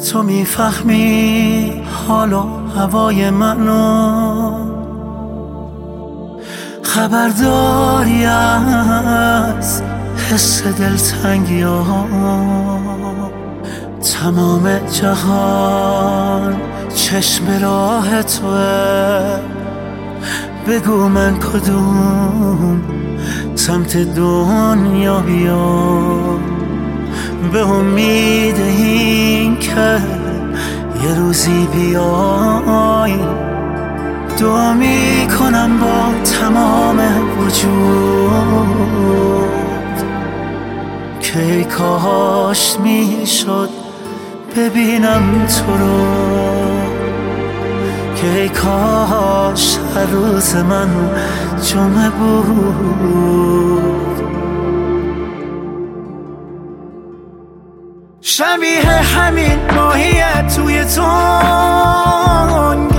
تو میفهمی حال و هوای منو، خبرداری از حس دلتنگی ها. تمام جهان چشم راه توه، بگو من کدوم سمت دنیا بیام، به امید این که یه روزی بیای. دعا میکنم با تمام وجود که ای کاش میشد ببینم تو رو، که ای کاش هر روز من جمعه بود. شبیه همین ماهیه توی تنگ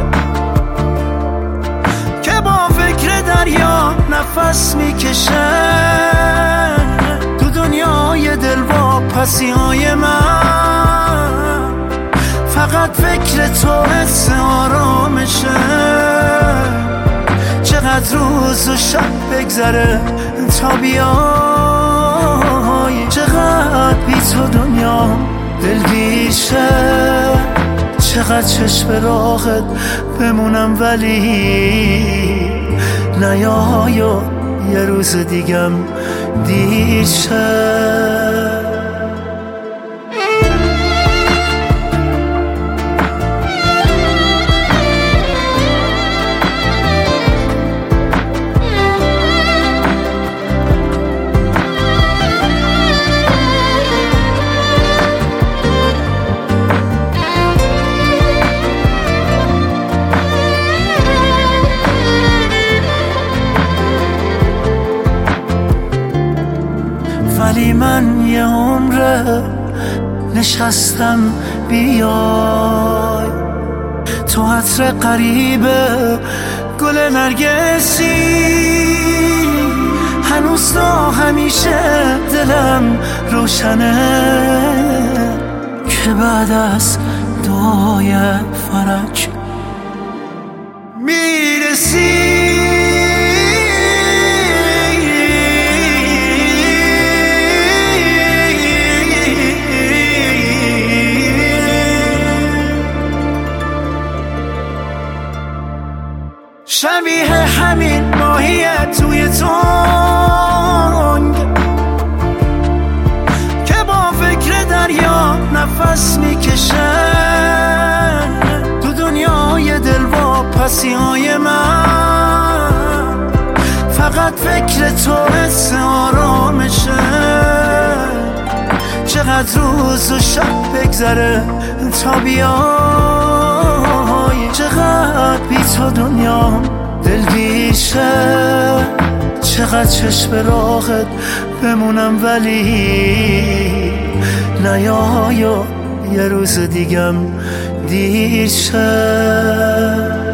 که با فکر دریا نفس میکشه، تو دنیای دلواپسی های من فقط فکر تو حس آرامشه. چقدر روز و شب بگذره تا بیای، چقدر بی تو دنیا دلگیشه، چقدر چشم راهت بمونم ولی نیای و یه روز دیگم دیر شه. ولی من یه عمره نشستم بیای، تو عطر قریبه گل نرگسی، هنوز تا همیشه دلم روشنه که بعد از دعای فرج میرسی. شبیه همین ماهیه توی تنگ که با فکر دریا نفس میکشه، تو دنیای دلواپسی های من فقط فکر تو حس آرامشه. چقدر روز و شب بگذره تا بیای، چقدر بی تو دنیا دلگیشه، چقدر چشم راهت بمونم ولی نیای و یه روز دیگم دیر شه.